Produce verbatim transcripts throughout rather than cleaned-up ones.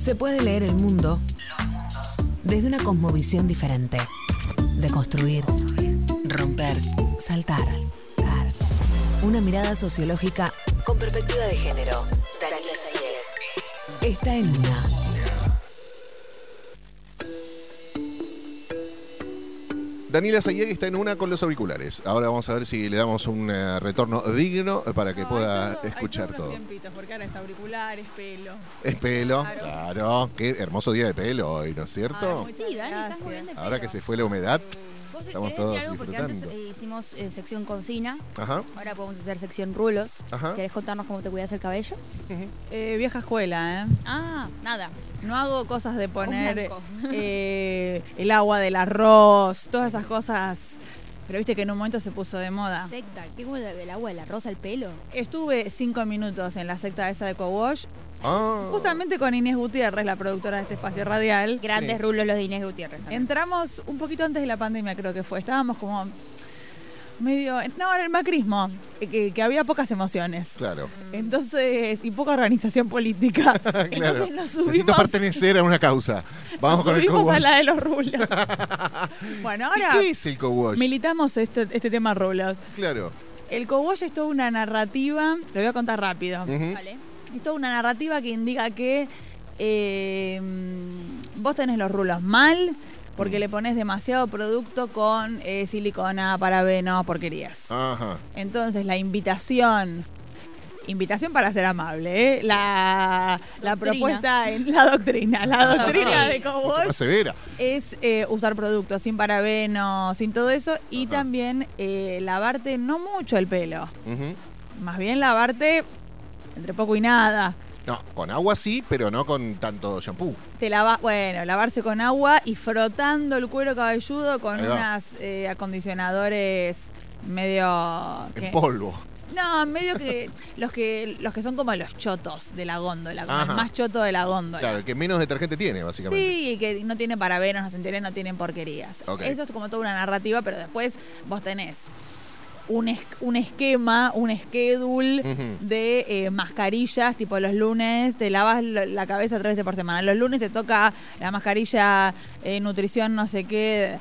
Se puede leer el mundo, los mundos, desde una cosmovisión diferente. Deconstruir, romper, saltar. Una mirada sociológica con perspectiva de género. Daniela Sayeg está en una. Daniela Sayeg está en una con los auriculares. Ahora vamos a ver si le damos un uh, retorno digno para que no, pueda todo, escuchar todo. Tiempitos, porque ahora es auriculares, pelo. Es pelo, claro. claro. Qué hermoso día de pelo hoy, ¿no es cierto? Ay, sí, Dani, estás muy bien de pelo. Ahora que se fue la humedad. ¿Vos Estamos querés todos decir algo? Porque disfrutando. antes eh, hicimos eh, sección cocina. Ajá. Ahora podemos hacer sección rulos. Ajá. ¿Querés contarnos cómo te cuidas el cabello? Uh-huh. eh, vieja escuela, ¿eh? Ah, nada. No hago cosas de poner eh, el agua del arroz, todas esas cosas. Pero viste que en un momento se puso de moda. Secta, ¿qué como el agua del arroz al pelo? Estuve cinco minutos en la secta esa de Co-Wash. Ah. Justamente con Inés Gutiérrez, la productora de este espacio radial. Grandes Sí. rulos los de Inés Gutiérrez también. Entramos un poquito antes de la pandemia, creo que fue. Estábamos como medio... No, en el macrismo, que, que había pocas emociones. Claro. Entonces, y poca organización política. claro. Entonces nos subimos... Necesito pertenecer a una causa. Vamos nos con el subimos co-wash. a la de los rulos. Bueno, ahora... ¿Qué es el co-wash? Militamos este, este tema rulos. Claro. El co-wash es toda una narrativa, lo voy a contar rápido. Uh-huh. Vale. Es toda una narrativa que indica que eh, vos tenés los rulos mal porque le pones demasiado producto con eh, silicona, parabenos, porquerías. Ajá. Entonces la invitación, invitación para ser amable, ¿eh? la, la propuesta, en la doctrina, la doctrina de Más Co-Wash severa. es eh, usar productos sin parabenos, sin todo eso y Ajá. también eh, lavarte no mucho el pelo, Uh-huh. más bien lavarte entre poco y nada. No, con agua sí, pero no con tanto shampoo. Te lava, bueno, lavarse con agua y frotando el cuero cabelludo con Ahí va. unas eh, acondicionadores medio En que- polvo. no, medio que los que los que son como los chotos de la góndola, como Ajá. el más choto de la góndola. Claro, el que menos detergente tiene, básicamente. Sí, y que no tiene parabenos, no se enteren, no tienen porquerías. Ok. Eso es como toda una narrativa, pero después vos tenés un, es- un esquema, un schedule Ujú. de eh, mascarillas, tipo los lunes te lavas lo- la cabeza tres veces por semana. Los lunes te toca la mascarilla eh, nutrición no sé qué.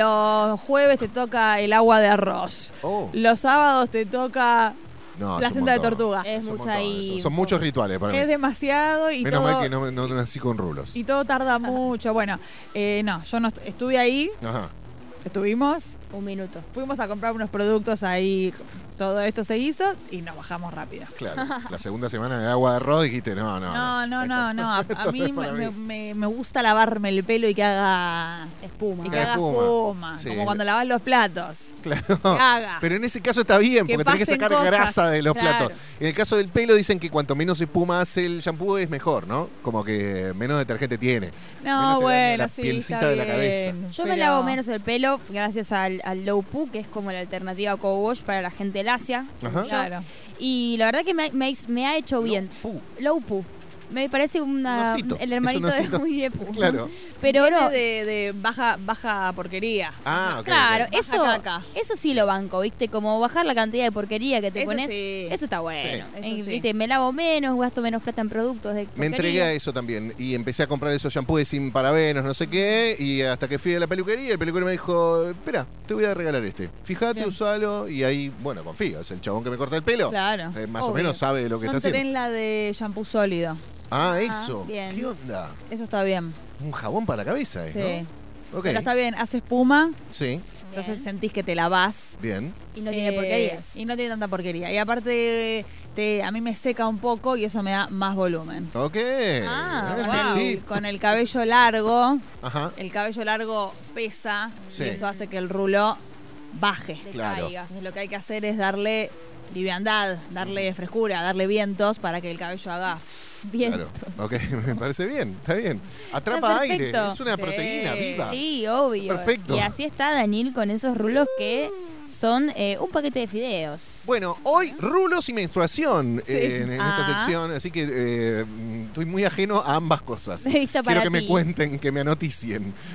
Los jueves te toca el agua de arroz. Oh. Los sábados te toca No, es un placenta de montón. tortuga. Es Es un mucha montón y- eso. Son muchos rituales para Es mí. demasiado y Menos todo, mal que no, no nací con rulos. y todo tarda mucho. Bueno, eh, no, yo no est- estuve ahí, Ajá. estuvimos, Un minuto. fuimos a comprar unos productos ahí, todo esto se hizo y nos bajamos rápido. Claro. La segunda semana de agua de arroz dijiste, no, no. No, no, no, no. A, a Esto mí, no es para me, mí. me- me gusta lavarme el pelo y que haga Espuma. y que Que haga espuma. espuma, Sí. como cuando lavas los platos. Claro. Que haga. Pero en ese caso está bien, Que porque tenés que pasen sacar cosas. grasa de los Claro. platos. En el caso del pelo dicen que cuanto menos espuma hace el shampoo es mejor, ¿no? Como que menos detergente tiene. Menos No, te daña bueno, la sí, pielcita está de la cabeza. bien, Yo me pero- lavo menos el pelo gracias al, al Low Poo, que es como la alternativa a Co-Wash para la gente lacia. Ajá. Claro. Y la verdad que me, ha- me ha- me ha hecho bien. Puh. Low Poo. Me parece una, Un osito, el es hermanito un de osito. Winnie the Pooh. Claro. Pero Viene no, de, de baja, baja porquería. Ah, ok. claro, ok. eso, Baja caca. eso sí lo banco, ¿viste? Como bajar la cantidad de porquería que te Eso pones. sí. Eso está bueno. Sí, Eh, eso sí. ¿Viste? Me lavo menos, gasto menos plata en productos de Me porquería. entregué a eso también y empecé a comprar esos shampoos sin parabenos, no sé qué, y hasta que fui a la peluquería, el peluquero me dijo, espera, te voy a regalar este. Fíjate, Bien. usalo, y ahí, bueno, confío, es el chabón que me corta el pelo. Claro. Eh, más o Obvio. menos sabe lo que Yo está entré haciendo. en la de shampoo sólido. Ah, eso. bien. ¿Qué onda? Eso está bien. Un jabón para la cabeza, ¿eh? Sí. ¿no? Ok. Pero está bien, hace espuma, Sí, entonces Bien. sentís que te lavás. bien. Y no tiene Eh, porquerías. Y no tiene tanta porquería. Y aparte, te, a mí me seca un poco y eso me da más volumen. Ok. Ah, Ese wow. tip. Con el cabello largo, Ajá. el cabello largo pesa Sí. y eso hace que el rulo baje. Claro. Decaiga. Entonces lo que hay que hacer es darle liviandad, darle frescura, darle vientos para que el cabello haga... Bien. Claro. Ok, me parece bien, está bien. Atrapa Está aire, perfecto. es una Sí. proteína viva. Sí, obvio. Perfecto. Y así está Daniel con esos rulos que son eh, un paquete de fideos. Bueno, hoy rulos y menstruación Sí. eh, en, en esta Ah. sección, así que eh, estoy muy ajeno a ambas cosas. Revista Quiero para que me ti. cuenten, que me anoticien.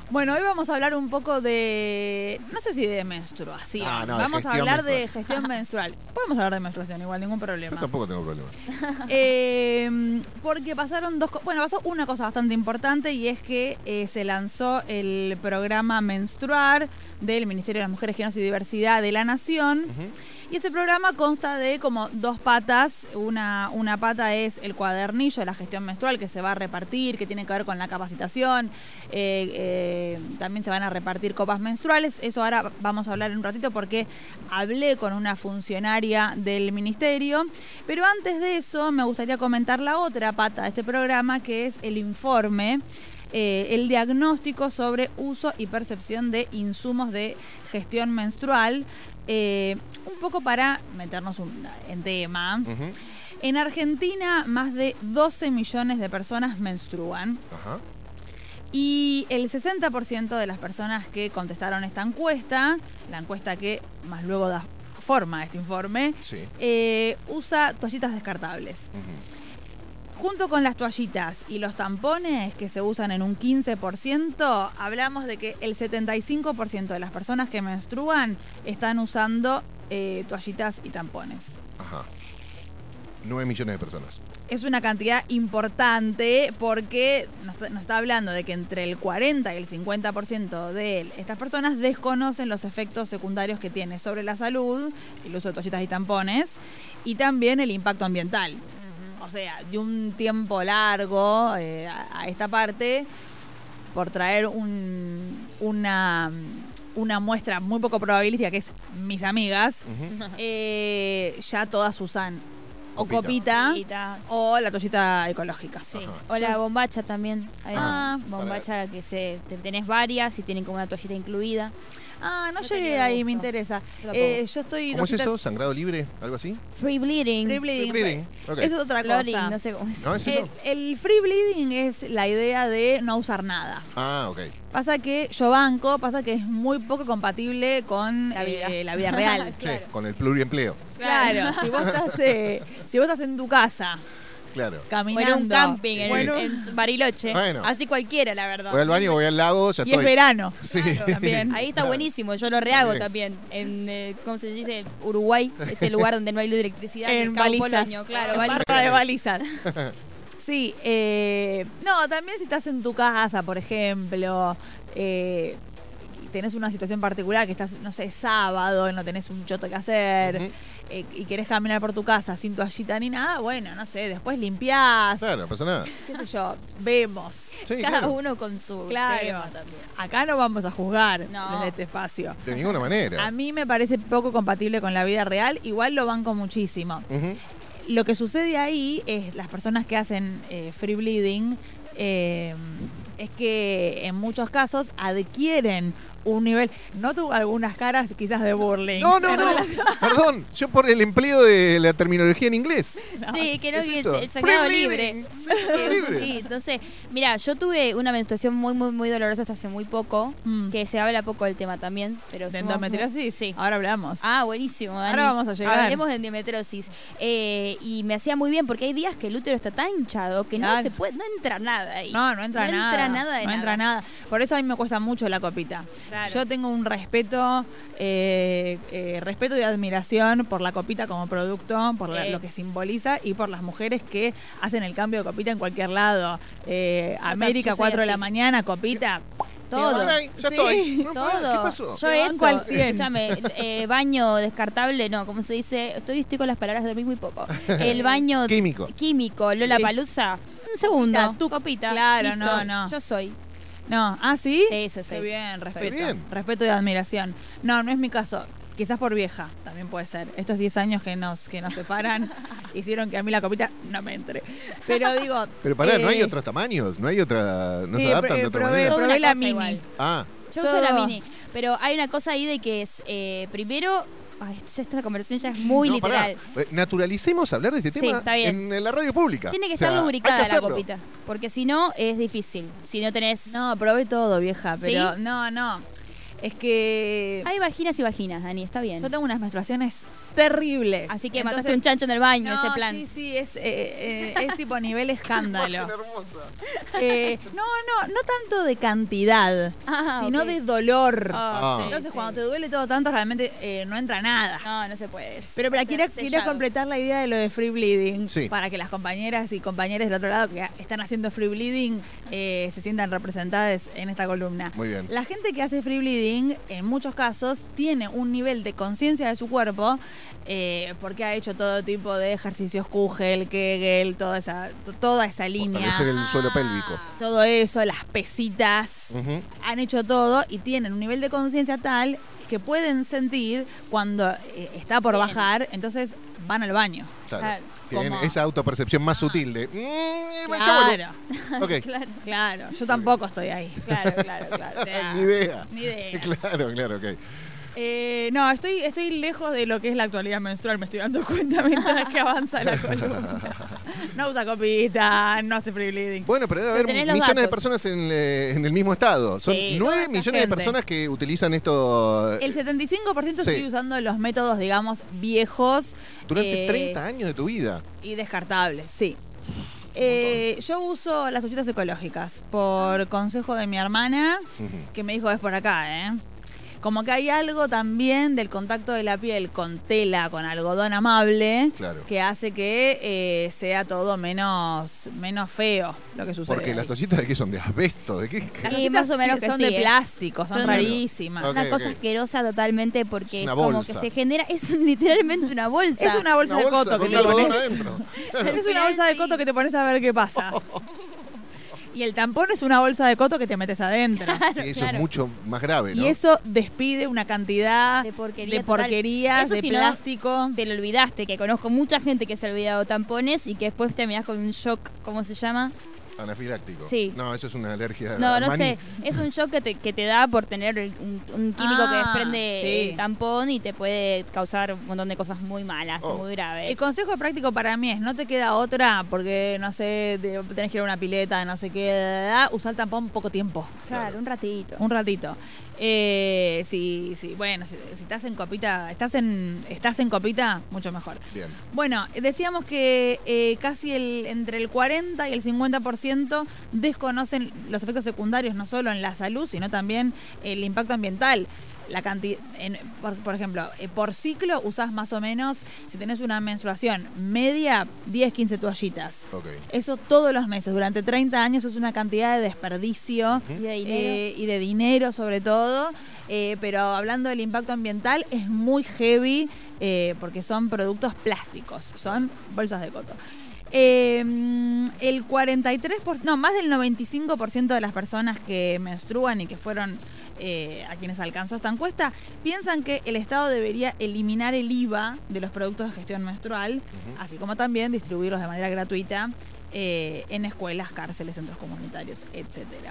Bueno, hoy vamos a hablar un poco de, no sé si de menstruación. Ah, no, de vamos a gestión hablar de menstrual. gestión menstrual. Podemos hablar de menstruación igual, ningún Yo problema. tampoco tengo problema. Eh, porque pasaron dos cosas. Bueno, pasó una cosa bastante importante y es que eh, se lanzó el programa Menstruar del Ministerio de las Mujeres, Géneros y Diversidad de la Nación. Ujú. Y ese programa consta de como dos patas. Una, una pata es el cuadernillo de la gestión menstrual que se va a repartir, que tiene que ver con la capacitación. Eh, eh, también se van a repartir copas menstruales. Eso ahora vamos a hablar en un ratito porque hablé con una funcionaria del ministerio. Pero antes de eso me gustaría comentar la otra pata de este programa, que es el informe. Eh, el diagnóstico sobre uso y percepción de insumos de gestión menstrual, eh, un poco para meternos un, en tema. Ujú. En Argentina, más de doce millones de personas menstruan Ajá. y el sesenta por ciento de las personas que contestaron esta encuesta, la encuesta que más luego da forma a este informe, Sí. eh, usa toallitas descartables. Ujú. Junto con las toallitas y los tampones, que se usan en un quince por ciento, hablamos de que el setenta y cinco por ciento de las personas que menstruan están usando eh, toallitas y tampones. Ajá. nueve millones de personas. Es una cantidad importante porque nos está, nos está hablando de que entre el cuarenta y el cincuenta por ciento de estas personas desconocen los efectos secundarios que tiene sobre la salud el uso de toallitas y tampones y también el impacto ambiental. O sea, de un tiempo largo eh, a, a esta parte, por traer un, una, una muestra muy poco probabilística, que es mis amigas, Ujú. eh, ya todas usan o Copita. copita Copita. o la toallita ecológica. Sí. Ajá. O la bombacha también. Hay Ah. una bombacha que se te- tenés varias y tienen como una toallita incluida. Ah, no No llegué tenía ahí, gusto. me interesa. Yo Eh, yo estoy... ¿Cómo es toallita- eso? ¿Sangrado libre? ¿Algo así? Free bleeding. Free bleeding. Free bleeding. Ok. Eso es otra Flooding, cosa. no sé cómo es. ¿No es El, eso? el free bleeding es la idea de no usar nada. Ah, ok. Pasa que yo banco, pasa que es muy poco compatible con La vida. eh, la vida real. Claro. Sí, con el pluriempleo. Claro, si vos estás eh, si vos estás en tu casa Claro. O caminando en un camping en, bueno, en Bariloche. Bueno. Así cualquiera, la verdad. Voy al baño, voy al lago, ya y es estoy. verano. Sí. también. Ahí está buenísimo, yo lo rehago También. también. En, eh, ¿cómo se dice? Este este lugar donde no hay luz de electricidad. En Cabo balizas. Polonio, claro, En balizas. barra de balizas. Sí, eh, no, también si estás en tu casa, por ejemplo, eh, y tenés una situación particular que estás, no sé, sábado, no tenés un choto que hacer, Ujú. eh, y querés caminar por tu casa sin toallita ni nada, bueno, no sé, después limpiás, Claro, no pasa nada. qué sé yo, vemos. Sí, Cada claro. uno con su Claro. tema también. Acá no vamos a juzgar No. desde este espacio. De ninguna manera. A mí me parece poco compatible con la vida real, igual lo banco muchísimo. Ujú. Lo que sucede ahí es las personas que hacen eh, free bleeding eh, es que en muchos casos adquieren un nivel, noto algunas caras quizás de burling. No, no, En no. relación- Perdón, yo por el empleo de la terminología en inglés. Sí, que no ¿Qué es que eso? el, el sangrado Free libre. bleeding. Sí, sangrado libre. Sí, entonces, mira, yo tuve una menstruación muy, muy, muy dolorosa hasta hace muy poco, Mm. que se habla poco del tema también, pero ¿De somos endometriosis? muy- Sí. Ahora hablamos. Ah, buenísimo, Dani. Ahora vamos a llegar. Hablemos de endometriosis. Eh, y me hacía muy bien porque hay días que el útero está tan hinchado que no Claro. se puede, no entra nada ahí. No, no entra no nada. entra nada de no nada. entra nada. Por eso a mí me cuesta mucho la copita. Claro. Yo tengo un respeto, eh, eh, respeto y admiración por la copita como producto, por la- Sí. lo que simboliza y por las mujeres que hacen el cambio de copita en cualquier lado. Eh, América, yo soy cuatro de la así. mañana, copita. Todo. Ok, ya Sí, estoy. No, Todo. pará, ¿Qué pasó? Yo Te eso, banco al cien. escúchame, eh, baño descartable, no, ¿cómo se dice? Estoy, estoy con las palabras de muy poco. El baño Químico. químico, Lola Palusa, un segundo, Copita, tu copita. Claro, listo. no, no. Yo soy. No, ¿ah, sí? Sí, eso soy. Qué bien, respeto. bien. Respeto y admiración. No, no es mi caso. Quizás por vieja, también puede ser. Estos diez años que nos, que nos separan hicieron que a mí la copita no me entre. Pero digo... Pero pará, ¿no hay eh, otros tamaños? ¿No hay otra...? ¿No sí, se adaptan eh, de otra probé- manera? Toda probé una la cosa mini. igual. Ah, Yo uso la Todo. mini. Pero hay una cosa ahí de que es, eh, primero, ay, ya esta conversación ya es muy no, pará. literal. Eh, Naturalicemos hablar de este Sí, tema está bien. en la radio pública. Tiene que O sea, estar hay lubricada que la hacerlo. copita. Porque si no, es difícil. Si no tenés... No, probé todo, vieja, pero ¿Sí? no, no. Es que Hay vaginas y vaginas, Dani, está bien. yo tengo unas menstruaciones terrible. Así que Entonces, mataste un chancho en el baño, no, ese plan. Sí, sí, es, eh, eh, es tipo nivel escándalo. hermosa. Eh, no, no, no tanto de cantidad, Ah, sino ok. de dolor. Ah, Ah. sí, Entonces, sí. cuando te duele todo tanto, realmente eh, no entra nada. No, no se puede. Pero, pero Está quería, sellado. quería completar la idea de lo de free bleeding Sí. para que las compañeras y compañeros del otro lado que están haciendo free bleeding eh, se sientan representadas en esta columna. Muy bien. La gente que hace free bleeding, en muchos casos, tiene un nivel de conciencia de su cuerpo eh, porque ha hecho todo tipo de ejercicios Kegel, Kegel, toda esa, to- toda esa línea. Fortalecer el suelo pélvico. Todo eso, las pesitas, Ujú. han hecho todo y tienen un nivel de conciencia tal que pueden sentir cuando eh, está por Bien. bajar, entonces van al baño. Claro. Claro. Tienen Como- esa autopercepción más sutil de. "Mm, me echa Claro, bueno". Ok. Claro, claro. Yo tampoco estoy ahí. claro, claro, claro. O sea, Ni idea. Ni idea. Claro, claro, ok. Eh, no, estoy, estoy lejos de lo que es la actualidad menstrual, me estoy dando cuenta mientras que avanza la columna. No usa copita, no hace free bleeding. Bueno, pero debe Pero haber tenés los millones de datos. personas en, eh, en el mismo estado. Son Sí. nueve Toda esta millones de gente. personas que utilizan esto El setenta y cinco por ciento Sí. sigue usando los métodos, digamos, viejos. durante eh, treinta años de tu vida. Y descartables, sí. Eh, yo uso las toallitas ecológicas por consejo de mi hermana, Ujú. que me dijo es por acá, ¿eh? Como que hay algo también del contacto de la piel con tela, con algodón amable, Claro. que hace que eh, sea todo menos, menos feo lo que sucede. Porque las ahí. toallitas de qué son, de asbesto, de qué. Las Sí, toallitas más o menos que son sí, de ¿eh? plástico, son, Son- rarísimas. Ok, una ok. cosa asquerosa totalmente porque Es es, una como bolsa. que se genera, es un- literalmente una bolsa. Es una bolsa Una de bolsa coto con que un te algodón pones. adentro. Es una bolsa de coto que te pones a ver qué pasa. Y el tampón es una bolsa de coto que te metes adentro. Sí, eso claro. es mucho más grave, ¿no? Y eso despide una cantidad De porquería de total. porquerías, Eso de si no, plástico. Te lo olvidaste, que conozco mucha gente que se ha olvidado tampones y que después terminás con un shock, ¿cómo se llama? Anafiláctico. Sí. No, eso es una alergia. No, a no maní. sé, es un shock que te, que te da por tener el- un, un químico que Ah, desprende sí. el tampón y te puede causar un montón de cosas muy malas Oh. y muy graves. El consejo práctico para mí es, no te queda otra porque, no sé, te- tenés que ir a una pileta, no sé qué, usar el tampón poco tiempo, Claro, un ratito. un ratito. Eh, sí, sí, bueno, si, si estás en copita, estás en, estás en copita, mucho mejor. Bien. Bueno, decíamos que eh, casi el, entre el cuarenta y el cincuenta por ciento desconocen los efectos secundarios, no solo en la salud, sino también el impacto ambiental. La cantidad, en- por, por ejemplo, eh, por ciclo usás más o menos, si tenés una menstruación media, diez, quince toallitas. Ok. Eso todos los meses, durante treinta años es una cantidad de desperdicio Y de dinero. eh, y de dinero sobre todo, eh, pero hablando del impacto ambiental es muy heavy eh, porque son productos plásticos, son bolsas de coto. Eh, el cuarenta y tres por ciento, no, más del noventa y cinco por ciento de las personas que menstruan y que fueron eh, a quienes alcanzó esta encuesta piensan que el Estado debería eliminar el I V A de los productos de gestión menstrual, así como también distribuirlos de manera gratuita eh, en escuelas, cárceles, centros comunitarios, etcétera.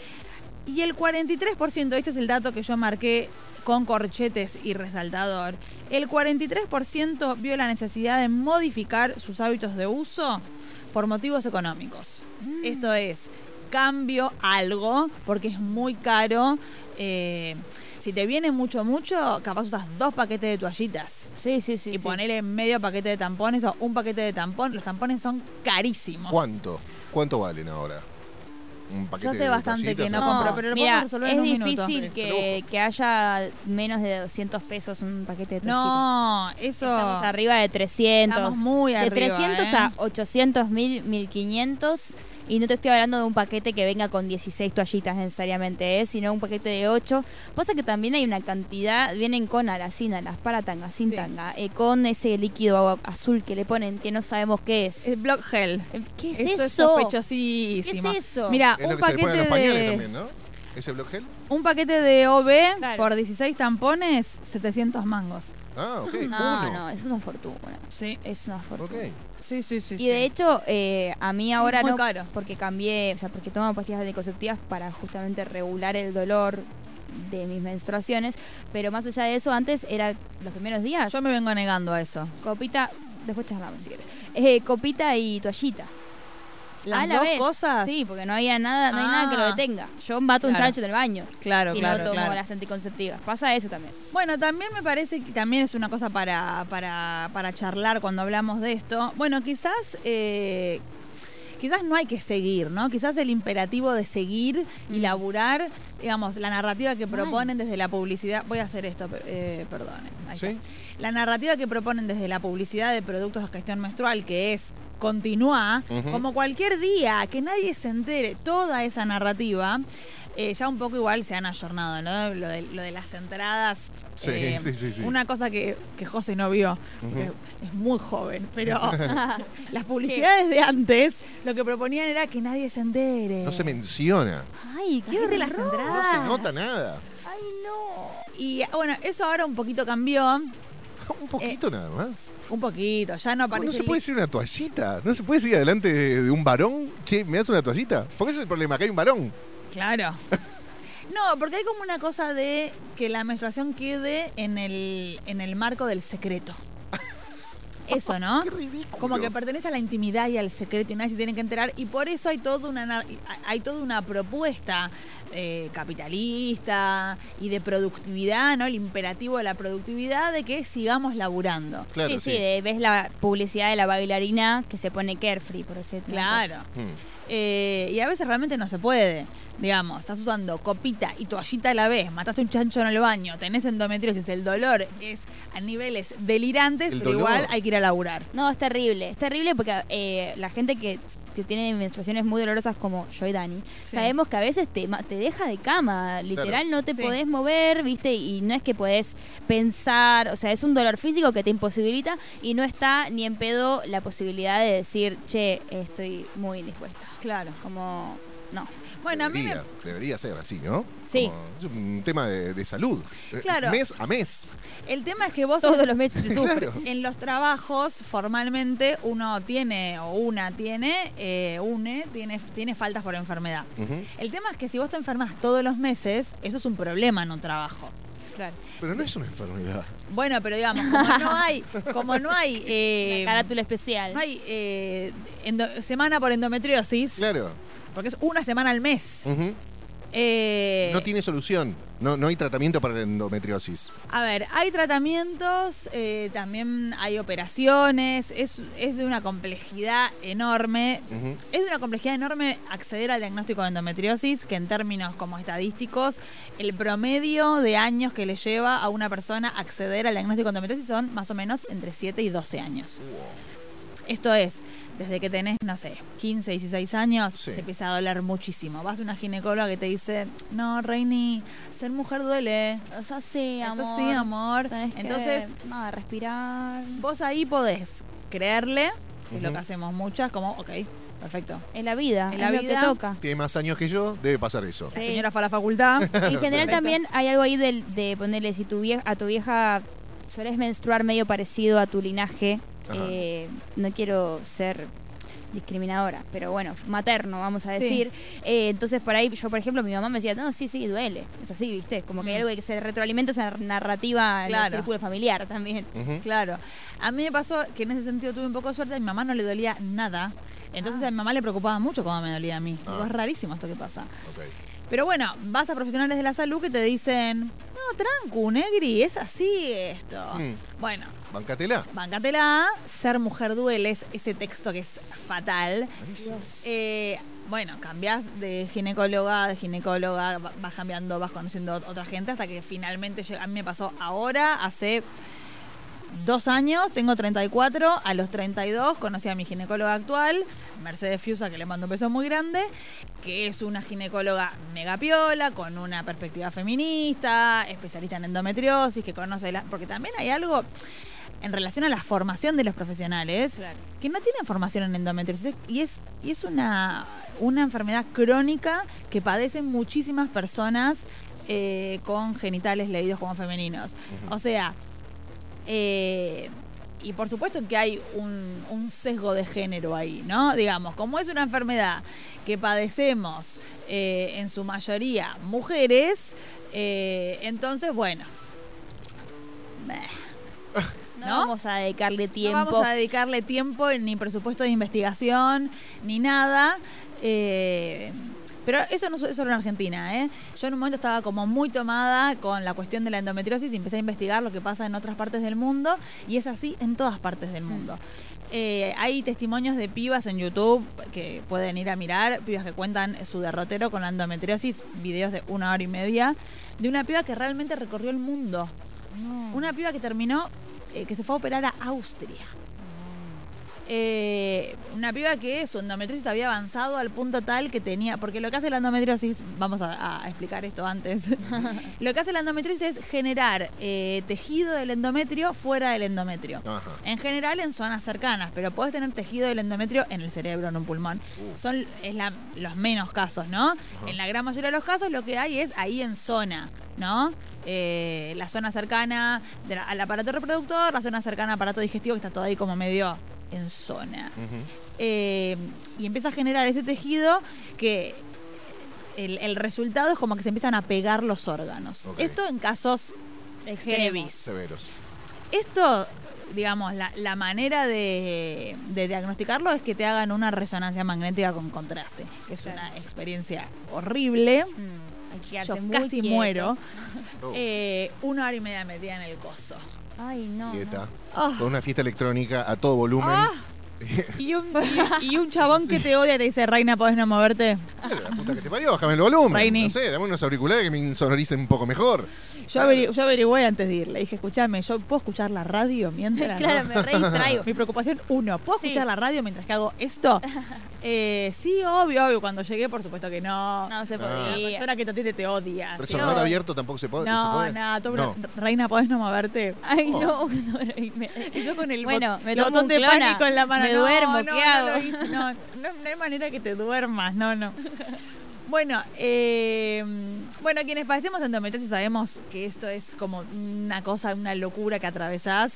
Y el cuarenta y tres por ciento, este es el dato que yo marqué con corchetes y resaltador, el cuarenta y tres por ciento vio la necesidad de modificar sus hábitos de uso por motivos económicos. Esto es, cambio algo porque es muy caro. eh, si te viene mucho, mucho, capaz usas dos paquetes de toallitas. Sí, sí, sí. Y sí. ponerle medio paquete de tampones o un paquete de tampón. Los tampones son carísimos. ¿Cuánto? ¿Cuánto valen ahora? Un paquete Yo hace de bastante toallitas, que no ¿no? compro, pero lo mira, podemos resolver en es un minuto. difícil Sí, que, que haya menos de doscientos pesos un paquete de toallitas. No, eso... Estamos arriba de trescientos. Estamos muy de arriba, trescientos ¿eh? a ochocientos, mil, mil quinientos. Y no te estoy hablando de un paquete que venga con dieciséis toallitas necesariamente, ¿eh? Sino un paquete de ocho. Pasa que también hay una cantidad, vienen con alacina, las para tanga, sin Sí. tanga, eh, con ese líquido azul que le ponen, que no sabemos qué es. Es Block Gel. ¿Qué es eso? eso? es sospechosísimo. ¿Qué es eso? Mira, Es un lo que se le ponen a los paquete pañales de también, ¿no? ¿Ese block gel? un paquete de O B Claro. por dieciséis tampones, setecientos mangos. Ah, ok. No, Uno. no, es una fortuna. Sí. Es una fortuna. Ok. Sí, sí, sí. Y de hecho, eh, a mí ahora Muy no, caro. porque cambié, o sea, porque tomo pastillas anticonceptivas para justamente regular el dolor de mis menstruaciones, pero más allá de eso, antes era los primeros días, yo me vengo negando a eso. copita, después charlamos si quieres, eh, copita y toallita. las A la dos vez, cosas. Sí, porque no había nada, no hay nada que lo Ah. detenga. Yo mato un Claro. chancho en el baño. Claro, si claro, no tomo claro. las anticonceptivas. Pasa eso también. Bueno, también me parece que también es una cosa para, para, para charlar cuando hablamos de esto. Bueno, quizás eh, quizás no hay que seguir, ¿no? Quizás el imperativo de seguir y laburar, digamos, la narrativa que proponen desde la publicidad. Voy a hacer esto, eh, perdonen. Ahí ¿Sí? está. La narrativa que proponen desde la publicidad de productos de gestión menstrual, que es continúa, Ujú. como cualquier día, que nadie se entere, toda esa narrativa, eh, ya un poco igual se han ayornado, ¿no? Lo de, lo de las entradas. Sí, eh, sí, sí, sí. Una cosa que, que José no vio, porque es muy joven, pero las publicidades de antes lo que proponían era que nadie se entere. No se menciona. Ay, qué Trajiste las horror. entradas. No se nota nada. Ay, no. Y bueno, eso ahora un poquito cambió. Un poquito nada más. Un poquito, ya no ¿Cómo aparece. no se el puede li- decir una toallita? ¿No se puede decir adelante de, de un varón? Che, ¿me das una toallita? Porque ese es el problema, acá hay un varón. Claro. No, porque hay como una cosa de que la menstruación quede en el, en el marco del secreto. Eso, ¿no? Qué ridículo. Como que pertenece a la intimidad y al secreto y nadie se tiene que enterar. Y por eso hay toda una, nar- hay toda una propuesta eh, capitalista y de productividad, ¿no? El imperativo de la productividad de que sigamos laburando. Claro, sí, sí. sí, de- ves la publicidad de la bailarina que se pone carefree, por ejemplo. Claro. Hmm. Eh, y a veces realmente no se puede. Digamos, estás usando copita y toallita a la vez, mataste un chancho en el baño, tenés endometriosis, el dolor es a niveles delirantes, El pero dolor. igual hay que ir a laburar. No, es terrible. Es terrible porque eh, la gente que, que tiene menstruaciones muy dolorosas como yo y Dani, Sí. sabemos que a veces te, ma- te deja de cama. Literal, no te Sí. podés mover, ¿viste? Y no es que podés pensar. O sea, es un dolor físico que te imposibilita y no está ni en pedo la posibilidad de decir, che, estoy muy indispuesta. Claro. Como, no. Bueno, a mí me, debería, debería ser así, ¿no? Sí. Como- es un tema de, de salud. Eh, Claro. Mes a mes. el tema es que vos Todos los meses se sufre. Claro. en los trabajos formalmente uno tiene o una tiene, eh, une, tiene, tiene faltas por enfermedad. Ujú. El tema es que si vos te enfermas todos los meses, eso es un problema en un trabajo. Claro. Pero no es una enfermedad. Bueno, pero digamos, como no hay, como no hay, eh, Una carátula especial. no hay eh, endo- semana por endometriosis, Claro. porque es una semana al mes. Ujú. Eh, No tiene solución. No, no hay tratamiento para la endometriosis. A ver, hay tratamientos, eh, también hay operaciones, es, es de una complejidad enorme. Ujú. Es de una complejidad enorme acceder al diagnóstico de endometriosis, que en términos como estadísticos, el promedio de años que le lleva a una persona acceder al diagnóstico de endometriosis son más o menos entre siete y doce años. Esto es, desde que tenés, no sé, quince, dieciséis años, Sí. te empieza a doler muchísimo. Vas a una ginecóloga que te dice, no, Reini, ser mujer duele. Es así, Es amor. así, amor. Tenés que, Entonces, nada, respirar. vos ahí podés creerle, que es lo Ujú. que hacemos muchas, como, ok, perfecto. En la vida, En la es lo vida. que toca. Tiene más años que yo, debe pasar eso. La Sí. señora fue a la facultad. En general Perfecto. también hay algo ahí del- de, ponerle, si tu vieja, a tu vieja sueles menstruar medio parecido a tu linaje, Ajá. eh, no quiero ser discriminadora, pero bueno, materno, vamos a Sí. decir. Eh, entonces por ahí, yo por ejemplo, mi mamá me decía, no, sí, sí, duele. Es así, ¿viste? Como que hay Mm. algo que se retroalimenta esa narrativa en Claro. el círculo familiar también. Ujú. Claro. A mí me pasó que en ese sentido tuve un poco de suerte, a mi mamá no le dolía nada. Entonces Ah. a mi mamá le preocupaba mucho cómo me dolía a mí. Ah. Digo, es rarísimo esto que pasa. Ok. Pero bueno, vas a profesionales de la salud que te dicen, no, trancu, negri, es así esto. Mm. Bueno, Bancatela. bancatela, ser mujer duele, es ese texto que es fatal. Eh, bueno, cambiás de ginecóloga, de ginecóloga, va- vas cambiando, vas conociendo a otra gente hasta que finalmente llega. A mí me pasó ahora, hace dos años, tengo treinta y cuatro, a los treinta y dos conocí a mi ginecóloga actual, Mercedes Fiusa, que le mando un beso muy grande, que es una ginecóloga mega piola, con una perspectiva feminista, especialista en endometriosis, que conoce, la, porque también hay algo en relación a la formación de los profesionales, que no tienen formación en endometriosis, y es, y es una, una enfermedad crónica que padecen muchísimas personas eh, con genitales leídos como femeninos. O sea, eh, y por supuesto que hay un, un sesgo de género ahí, ¿no? Digamos, como es una enfermedad que padecemos eh, en su mayoría mujeres, eh, entonces, bueno, meh. No No, ¿no? vamos a dedicarle tiempo. No vamos a dedicarle tiempo, ni presupuesto de investigación, ni nada. Eh, pero eso no es solo en Argentina, ¿eh? Yo en un momento estaba como muy tomada con la cuestión de la endometriosis y empecé a investigar lo que pasa en otras partes del mundo, y es así en todas partes del mundo. Eh, hay testimonios de pibas en YouTube que pueden ir a mirar, pibas que cuentan su derrotero con la endometriosis, videos de una hora y media, de una piba que realmente recorrió el mundo. No. Una piba que terminó, eh, que se fue a operar a Austria. Eh, una piba que su endometriosis había avanzado al punto tal que tenía, porque lo que hace la endometriosis, vamos a, a explicar esto antes, lo que hace la endometriosis es generar eh, tejido del endometrio fuera del endometrio. Ajá. En general en zonas cercanas, pero podés tener tejido del endometrio en el cerebro, en un pulmón. Uh. Son es la, los menos casos, ¿no? Ajá. En la gran mayoría de los casos lo que hay es ahí en zona, ¿no? Eh, la zona cercana de la- al aparato reproductor, la zona cercana al aparato digestivo, que está todo ahí como medio en zona. Ujú. Eh, y empieza a generar ese tejido que el, el resultado es como que se empiezan a pegar los órganos. Ok. Esto en casos heavy. Severos. Esto, digamos, la, la manera de, de diagnosticarlo es que te hagan una resonancia magnética con contraste, que es Claro. una experiencia horrible. Mm, hay que Yo quedarse muy casi quieto. muero. Oh. Eh, una hora y media metida en el coso. Ay, no. Quieta. Ah. Con una fiesta electrónica a todo volumen. Ah. Y un, y, y un chabón que te odia y te dice, Reina, ¿podés no moverte? Pero la puta que te parió, bájame el volumen. Rainy. No sé, dame unos auriculares que me insonoricen un poco mejor. Yo, averi- yo averigüé antes de ir. Le dije, escúchame, ¿yo puedo escuchar la radio mientras? Claro, me re distraigo. Mi preocupación, uno, ¿puedo Sí. escuchar la radio mientras que hago esto? Eh, sí, obvio, obvio. Cuando llegué, por supuesto que no. No se Ah. La podía. persona que te atiende te odia. Pero ¿sí? sonador abierto tampoco se puede. No, se puede. no, tú, No. Reina, ¿podés no moverte? Ay, Oh. no. no, y me- Y yo con el, Bueno, bot- me el tomo botón un de clona, pánico en la mano. me No, duermo, no, ¿qué no hago? lo hice, no, no, no hay manera que te duermas, no, no. Bueno, eh, bueno, quienes padecemos endometriosis sabemos que esto es como una cosa, una locura que atravesás.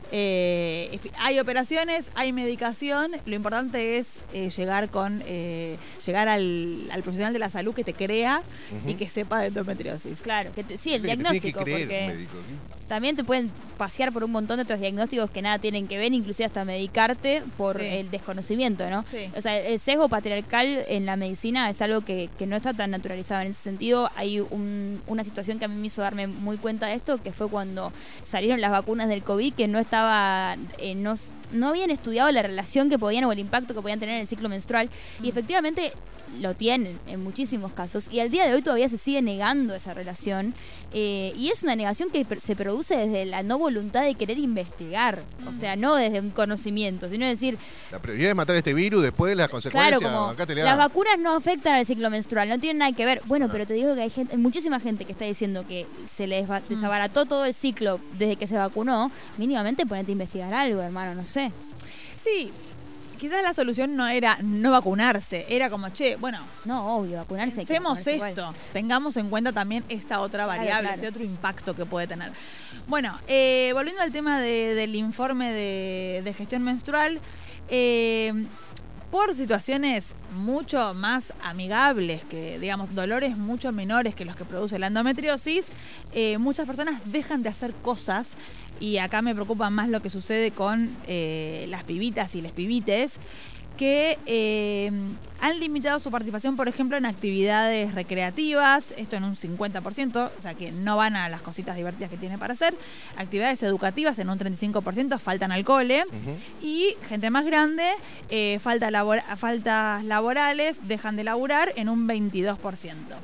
Eh, en fin, hay operaciones, hay medicación. Lo importante es eh, llegar con eh, llegar al, al profesional de la salud que te crea Ujú. y que sepa de endometriosis. Claro, que te- sí, el Que te tiene que diagnóstico, creer porque un médico. también te pueden pasear por un montón de otros diagnósticos que nada tienen que ver, inclusive hasta medicarte por Sí. el desconocimiento, ¿no? Sí. O sea, el sesgo patriarcal en la medicina es algo que, que no está tan naturalizado. En ese sentido, hay un- una situación que a mí me hizo darme muy cuenta de esto, que fue cuando salieron las vacunas del COVID, que no estaba, eh, no, no habían estudiado la relación que podían o el impacto que podían tener en el ciclo menstrual. Y efectivamente lo tienen en muchísimos casos. Y al día de hoy todavía se sigue negando esa relación. Eh, y es una negación que pr- se produce desde la no voluntad de querer investigar. O sea, no desde un conocimiento, sino decir, La prioridad es matar este virus, después las consecuencias. claro, como acá te le las da. vacunas no afectan al ciclo menstrual, no tienen nada que ver. Bueno, Ah. pero te digo que hay gente, hay muchísima gente que está diciendo que se les va- desabarató todo el ciclo desde que se vacunó. Mínimamente ponete a investigar algo, hermano, no sé. Sí, quizás la solución no era no vacunarse, era como, che, bueno, No, obvio, vacunarse. hay que hacemos vacunarse esto, igual. tengamos en cuenta también esta otra Claro, variable, claro. este otro impacto que puede tener. Bueno, eh, volviendo al tema de- del informe de, de gestión menstrual, eh, por situaciones mucho más amigables, que digamos dolores mucho menores que los que produce la endometriosis, eh, muchas personas dejan de hacer cosas, y acá me preocupa más lo que sucede con eh, las pibitas y les pibites, que eh, han limitado su participación, por ejemplo, en actividades recreativas, esto en un cincuenta por ciento, o sea que no van a las cositas divertidas que tiene para hacer, actividades educativas en un treinta y cinco por ciento, faltan al cole, Ujú. y gente más grande, eh, falta labor- faltas laborales, dejan de laburar en un veintidós por ciento.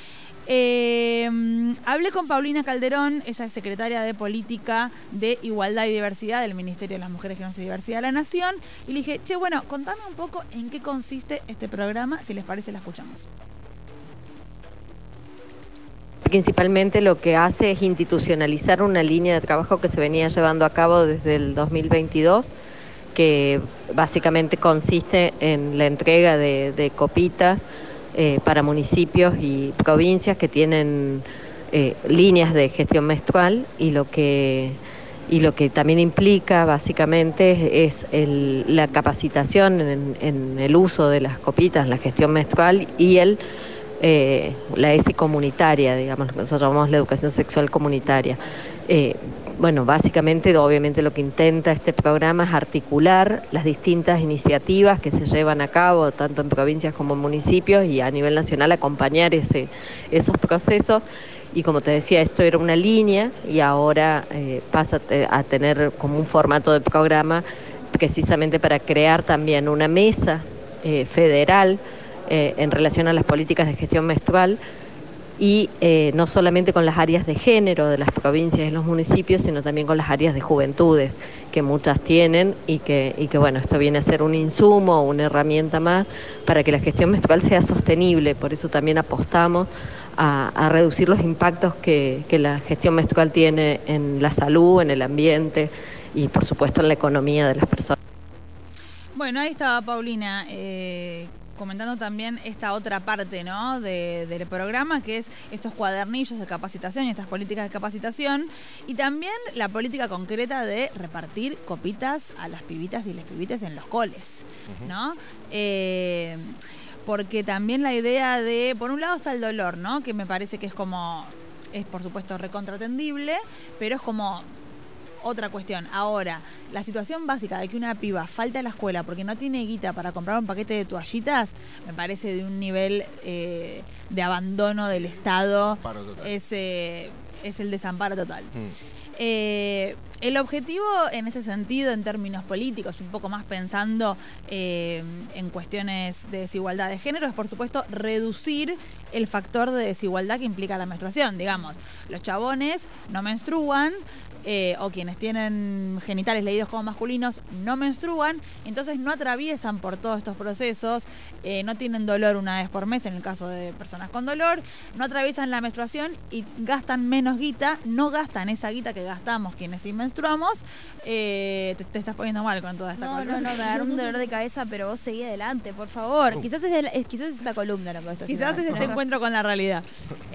Eh, hablé con Paulina Calderón, ella es secretaria de Política de Igualdad y Diversidad del Ministerio de las Mujeres, Géneros y Diversidad de la Nación, y le dije, che, bueno, contame un poco en qué consiste este programa, si les parece la escuchamos. Principalmente lo que hace es institucionalizar una línea de trabajo que se venía llevando a cabo desde el dos mil veintidós, que básicamente consiste en la entrega de, de copitas eh, para municipios y provincias que tienen eh, líneas de gestión menstrual, y lo que y lo que también implica básicamente es el, la capacitación en, en el uso de las copitas, la gestión menstrual y el Eh, la E S I comunitaria, digamos, lo que nosotros llamamos la educación sexual comunitaria. Eh, bueno, básicamente, obviamente lo que intenta este programa es articular las distintas iniciativas que se llevan a cabo, tanto en provincias como en municipios, y a nivel nacional acompañar ese, esos procesos. Y como te decía, esto era una línea y ahora eh, pasa a tener como un formato de programa precisamente para crear también una mesa eh, federal eh, en relación a las políticas de gestión menstrual, y eh, no solamente con las áreas de género de las provincias y los municipios, sino también con las áreas de juventudes, que muchas tienen, y que, y que bueno, esto viene a ser un insumo, una herramienta más para que la gestión menstrual sea sostenible. Por eso también apostamos a, a reducir los impactos que, que la gestión menstrual tiene en la salud, en el ambiente y por supuesto en la economía de las personas. Bueno, ahí estaba Paulina eh, comentando también esta otra parte, ¿no?, de, del programa, que es estos cuadernillos de capacitación y estas políticas de capacitación, y también la política concreta de repartir copitas a las pibitas y las pibitas en los coles, ¿no? Uh-huh. Eh, porque también la idea de, por un lado está el dolor, ¿no?, que me parece que es como, es por supuesto recontratendible, pero es como otra cuestión. Ahora, la situación básica de que una piba falte a la escuela porque no tiene guita para comprar un paquete de toallitas, me parece de un nivel eh, de abandono del Estado. Es, eh, es el desamparo total. Mm. Eh, el objetivo en este sentido, en términos políticos, un poco más pensando eh, en cuestiones de desigualdad de género, es por supuesto reducir el factor de desigualdad que implica la menstruación. Digamos, los chabones no menstruan, Eh, o quienes tienen genitales leídos como masculinos no menstruan, entonces no atraviesan por todos estos procesos, eh, no tienen dolor una vez por mes en el caso de personas con dolor, no atraviesan la menstruación y gastan menos guita, no gastan esa guita que gastamos quienes sí menstruamos. Eh, te, te estás poniendo mal con toda esta no, columna. No, no, me agarró un dolor de cabeza, pero vos seguí adelante, por favor. Uh. Quizás, es el, es, quizás es esta columna lo que estás Quizás es este encuentro con la realidad.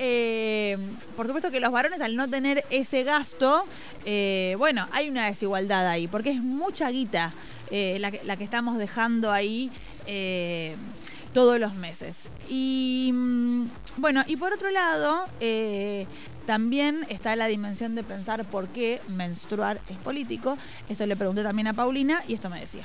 Eh, por supuesto que los varones, al no tener ese gasto, Eh, bueno, hay una desigualdad ahí, porque es mucha guita eh, la, que, la que estamos dejando ahí eh, todos los meses. Y bueno, y por otro lado, eh, también está la dimensión de pensar por qué menstruar es político. Esto le pregunté también a Paulina y esto me decía.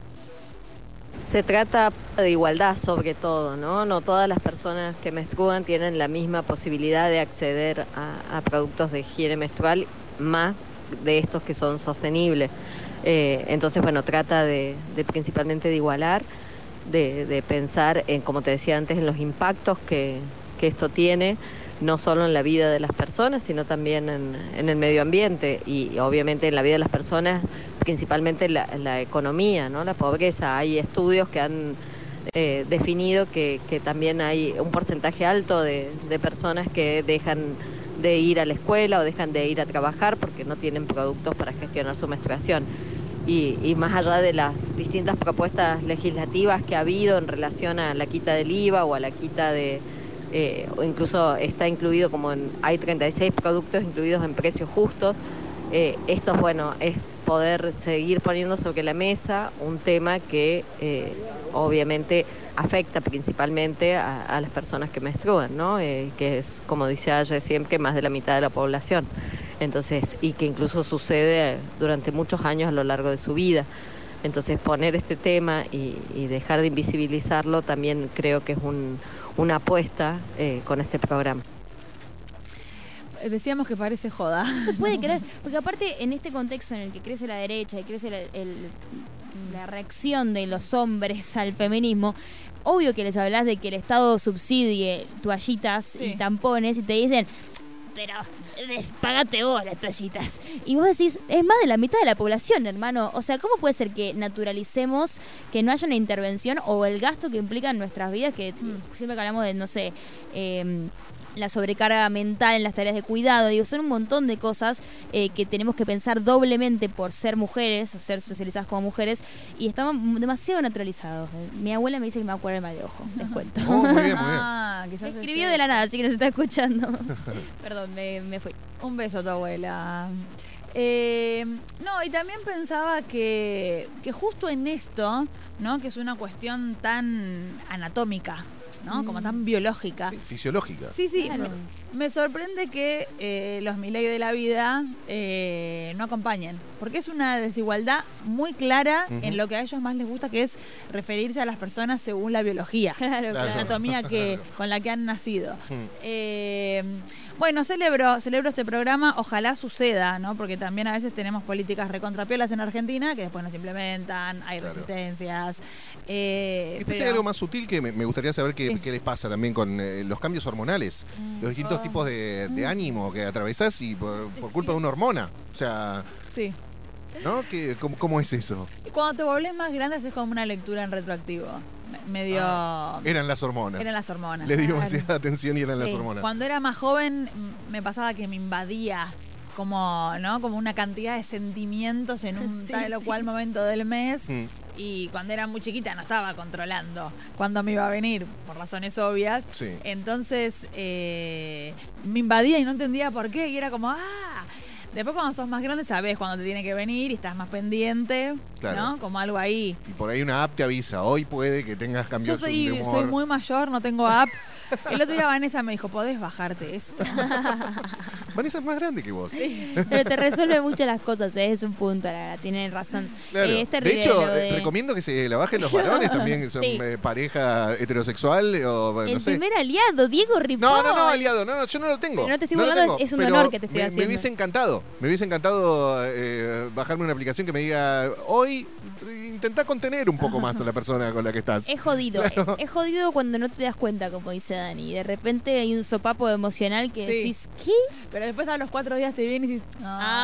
Se trata de igualdad sobre todo, ¿no? No todas las personas que menstruan tienen la misma posibilidad de acceder a, a productos de higiene menstrual, más de estos que son sostenibles. Eh, entonces, bueno, trata de, de principalmente de igualar, de, de pensar en, como te decía antes, en los impactos que, que esto tiene, no solo en la vida de las personas, sino también en, en el medio ambiente y obviamente en la vida de las personas, principalmente la, la economía, ¿no?, la pobreza. Hay estudios que han eh, definido que, que también hay un porcentaje alto de, de personas que dejan de ir a la escuela o dejan de ir a trabajar porque no tienen productos para gestionar su menstruación. Y, y más allá de las distintas propuestas legislativas que ha habido en relación a la quita del I V A o a la quita de, eh, o incluso está incluido como en, hay treinta y seis productos incluidos en precios justos, eh, esto, bueno, es poder seguir poniendo sobre la mesa un tema que eh, obviamente afecta principalmente a, a las personas que menstruan, ¿no? Eh, que es, como dice Aye siempre, más de la mitad de la población. Entonces, y que incluso sucede durante muchos años a lo largo de su vida. Entonces, poner este tema y, y dejar de invisibilizarlo también creo que es un, una apuesta eh, con este programa. Decíamos que parece joda. No se puede creer, porque aparte en este contexto en el que crece la derecha y crece la, el, la reacción de los hombres al feminismo, obvio que les hablas de que el Estado subsidie toallitas sí. y tampones y te dicen, pero pagate vos las toallitas. Y vos decís, es más de la mitad de la población, hermano. O sea, ¿cómo puede ser que naturalicemos que no haya una intervención o el gasto que implica en nuestras vidas? Que mm. siempre que hablamos de, no sé, eh, la sobrecarga mental en las tareas de cuidado, digo, son un montón de cosas eh, que tenemos que pensar doblemente por ser mujeres o ser socializadas como mujeres y estamos demasiado naturalizados. Mi abuela me dice que me va a curar el mal de ojo, les cuento. Oh, muy bien, muy bien. Ah, quizás escribió de la nada, así que nos está escuchando. Perdón, me, me fui. Un beso a tu abuela. Eh, no, y también pensaba que, que justo en esto, ¿no?, que es una cuestión tan anatómica, ¿no? Como tan biológica. Sí, fisiológica. Sí, sí. Claro. Me, me sorprende que eh, los Milei de la vida eh, no acompañen, porque es una desigualdad muy clara Ujú. en lo que a ellos más les gusta, que es referirse a las personas según la biología, Claro, Claro. la claro. anatomía que, con la que han nacido. Mm. Eh, bueno, celebro, celebro este programa, ojalá suceda, ¿no? Porque también a veces tenemos políticas recontrapiolas en Argentina que después no se implementan, hay Claro. resistencias. Eh, Después pero- hay algo más sutil que me, me gustaría saber qué, Sí. qué les pasa también con eh, los cambios hormonales, los distintos Oh. tipos de, de ánimo que atravesás y por, por culpa de una hormona. O sea, Sí. ¿no? ¿Qué, cómo, cómo es eso? Y cuando te volvés más grande haces como una lectura en retroactivo. Me- Medio... Eran las hormonas. Eran las hormonas. Le di Claro. demasiada atención y eran las Sí. hormonas. Cuando era más joven m- me pasaba que me invadía como, ¿no? Como una cantidad de sentimientos en un Sí, tal o sí. cual momento del mes. Mm. Y cuando era muy chiquita no estaba controlando cuándo me iba a venir, por razones obvias. Sí. Entonces eh, me invadía y no entendía por qué. Y era como, ¡ah! Después cuando sos más grande sabés cuándo te tiene que venir y estás más pendiente, Claro. ¿no? Como algo ahí. Y por ahí una app te avisa, hoy puede que tengas Yo cambios soy, de humor. soy muy mayor, no tengo app. El otro día Vanessa me dijo, ¿podés bajarte esto? Vanessa es más grande que vos. Pero te resuelve mucho las cosas, ¿eh? Es un punto, la verdad, tienen razón. Claro. Eh, es de terrible hecho, lo de- eh, recomiendo que se la bajen los varones también, que son Sí. eh, pareja heterosexual o bueno, El no sé. primer aliado, Diego Ripoll. No, no, no, aliado, no, no, yo no lo tengo. Pero no te estoy lo burlando, tengo, es un pero honor que te estoy me, haciendo. Me hubiese encantado, me hubiese encantado eh, bajarme una aplicación que me diga, hoy intentá contener un poco más a la persona con la que estás. Es jodido, Claro. es, es jodido cuando no te das cuenta, como dice Dani. De repente hay un sopapo emocional que Sí. decís, ¿qué? Pero después a los cuatro días te vienes y dices,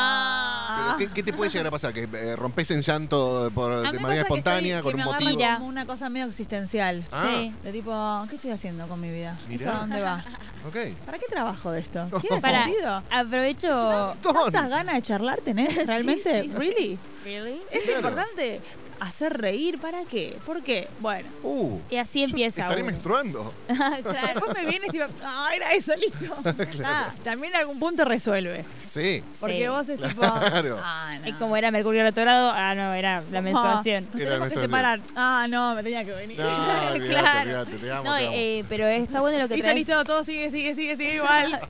Ah. Pero, ¿qué, qué te puede llegar a pasar? ¿Que eh, rompes en llanto por, A mí de me manera pasa que espontánea, estoy- con que un me agarra motivo? Mira. como una cosa medio existencial. Ah, Sí. De tipo, ¿qué estoy haciendo con mi vida? ¿Esto Mirá. a dónde va? ok. ¿Para qué trabajo de esto? ¿Tiene Para, sentido? aprovecho. ¿Tantas ganas de charlar tenés? ¿Realmente? sí. ¿Really? ¿Really? ¿Es Claro. importante hacer reír? ¿Para qué? ¿Por qué? Bueno. Uh, Y así yo empieza Estaré uno. menstruando. Claro, después me vienes y digo, ah, era eso, listo. Ah, también en algún punto resuelve. Sí. Porque Sí. vos es tipo, Claro. ah, no. Es como era Mercurio retrogrado, ah, no, era la menstruación. Nos Era la tenemos que menstruación. separar. Ah, no, me tenía que venir. No, olvidate, Claro. olvidate, te amo, No, te amo. eh, pero está bueno lo que Listo, traes. listo, todo sigue, sigue, sigue, sigue igual.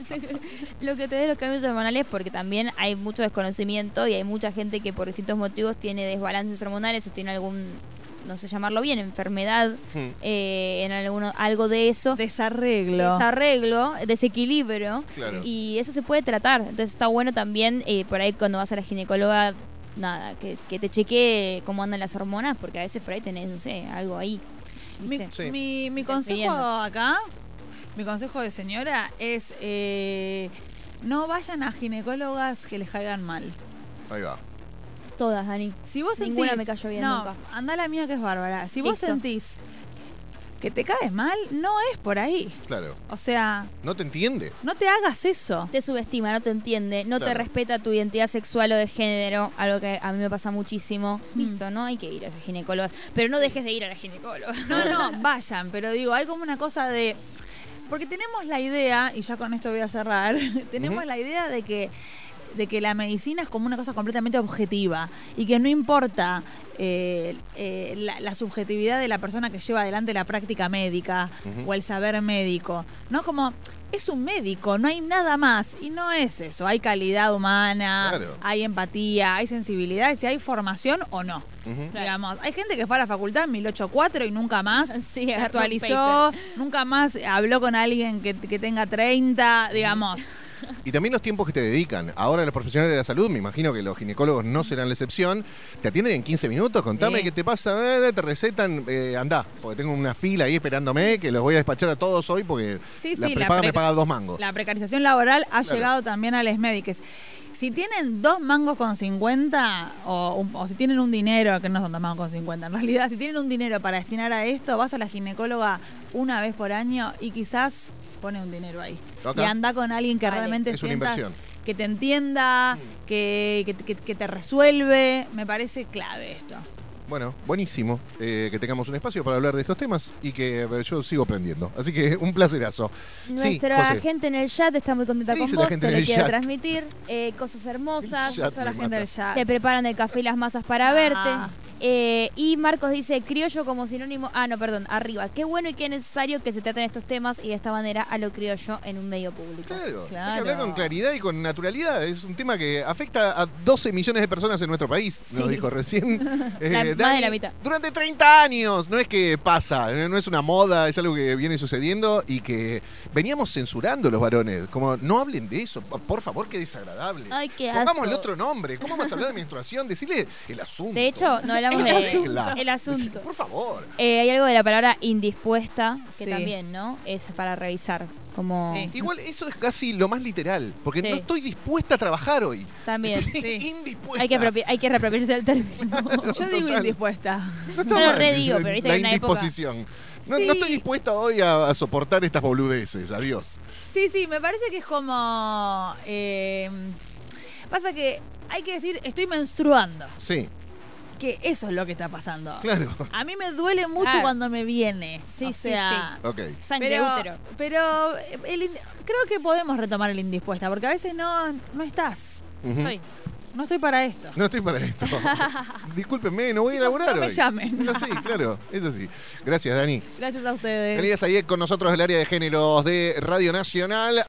Lo que te de los cambios hormonales, porque también hay mucho desconocimiento y hay mucha gente que por distintos motivos tiene desbalances hormonales o tiene algún, no sé llamarlo bien, enfermedad, Hmm. eh, en alguno, algo de eso. Desarreglo. Desarreglo, desequilibrio, Claro. y eso se puede tratar. Entonces está bueno también, eh, por ahí cuando vas a la ginecóloga, nada, que, que te chequee cómo andan las hormonas, porque a veces por ahí tenés, no sé, algo ahí. Mi, ¿viste? Sí. mi, mi Estoy consejo pidiendo. acá, mi consejo de señora es eh, no vayan a ginecólogas que les caigan mal. Ahí va. Todas, Dani. Si vos Ninguna sentís, me cayó bien no, nunca. anda la mía que es bárbara. Si vos Listo. sentís que te caes mal, no es por ahí. Claro. O sea, No te entiende. no te hagas eso. Te subestima, no te entiende, no te Claro. respeta tu identidad sexual o de género, algo que a mí me pasa muchísimo. Mm. Listo, no hay que ir a las ginecólogas, pero no dejes de ir a la ginecóloga. No, no, vayan, pero digo, hay como una cosa de... Porque tenemos la idea, y ya con esto voy a cerrar, tenemos Ujú. la idea de que de que la medicina es como una cosa completamente objetiva y que no importa eh, eh, la, la subjetividad de la persona que lleva adelante la práctica médica Ujú. o el saber médico, ¿no? Como es un médico, no hay nada más y no es eso, hay calidad humana, Claro. hay empatía, hay sensibilidad, si hay formación o no. Ujú. Claro. Digamos, hay gente que fue a la facultad en mil ochocientos cuatro y nunca más Sí, se agarró un actualizó, nunca más habló con alguien que, que tenga treinta, digamos. Y también los tiempos que te dedican. Ahora los profesionales de la salud, me imagino que los ginecólogos no serán la excepción, te atienden en quince minutos, contame Sí. qué te pasa, eh, te recetan, eh, andá, porque tengo una fila ahí esperándome, que los voy a despachar a todos hoy porque Sí, la sí, la prepaga me pre- paga dos mangos. La precarización laboral ha Claro. llegado también a les médicos. Si tienen dos mangos con cincuenta, o, un- o si tienen un dinero, que no son dos mangos con cincuenta, en realidad, si tienen un dinero para destinar a esto, vas a la ginecóloga una vez por año y quizás pone un dinero ahí. Acá. Y anda con alguien que Vale. realmente Es una sientas inversión. que te entienda, que, que, que- que te resuelve. Me parece clave esto. Bueno, buenísimo eh, que tengamos un espacio para hablar de estos temas y que eh, yo sigo aprendiendo. Así que un placerazo. Sí, Nuestra José. gente en el chat está muy contenta ¿Qué con dice la vos, gente te en le el quiere chat? transmitir eh, cosas hermosas. El chat Eso la me gente mata. del chat. Se preparan el café y las masas para Ah. verte. Eh, y Marcos dice, criollo como sinónimo... Ah, no, perdón, arriba. Qué bueno y qué necesario que se traten estos temas y de esta manera a lo criollo en un medio público. Claro, Claro. hay que hablar con claridad y con naturalidad. Es un tema que afecta a doce millones de personas en nuestro país, nos Sí. dijo recién. La- más Dani, de la mitad. Durante treinta años, no es que pasa, no es una moda, es algo que viene sucediendo y que veníamos censurando los varones. Como, no hablen de eso, por favor, qué desagradable. Ay, qué Pongamos el asco. otro nombre, ¿cómo vas a hablar de menstruación? Decirle el asunto. De hecho, no hablamos La de regla. el asunto. Por favor. Eh, hay algo de la palabra indispuesta que Sí. también, ¿no? Es para revisar. Como... Sí. Igual eso es casi lo más literal, porque Sí. no estoy dispuesta a trabajar hoy. También. Estoy Sí. indispuesta. Hay que, apropri- hay que reapropiarse del término. Yo digo Total. indispuesta. No está Yo lo mal, redigo, la- pero viste la que hay una época- indisposición. No, Sí. no estoy dispuesta hoy a, a soportar estas boludeces. Adiós. Sí, sí, me parece que es como... eh, pasa que hay que decir, estoy menstruando. Sí, Que eso es lo que está pasando. claro. A mí me duele mucho Claro. cuando me viene. Sí, o sí, sea, Ok. Sangre pero, útero. pero el ind- creo que podemos retomar el indispuesta, porque a veces no, no estás. Ujú. Soy. No estoy para esto. No estoy para esto. Discúlpenme, no voy a Chicos, elaborar no me hoy. llamen. No, sí, claro, es así. Gracias, Dani. Gracias a ustedes. Elías Ayek con nosotros del área de géneros de Radio Nacional.